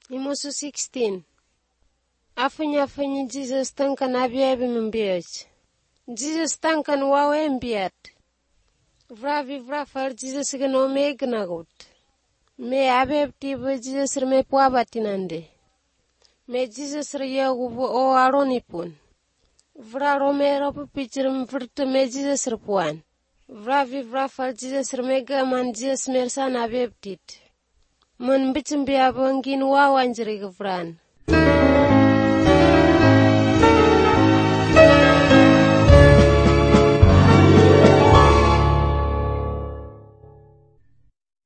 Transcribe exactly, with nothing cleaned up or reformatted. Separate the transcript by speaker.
Speaker 1: Imosu sixteen. Afunya afunyi Jesus tankan abiyabi mbiyach. Jesus tankan wawe mbiyat. Vravi vrafar Jesus gano me gnagut. Me abeb tibu Jesus me puabatinande. Me Jesus yagu o aronipun. Vra romero pupichirum vrtu me Jesus puan. Vravi vrafar Jesus me gaman Jesus mersan abeb tit. Mun bichim biabangin wawanjiri gvran.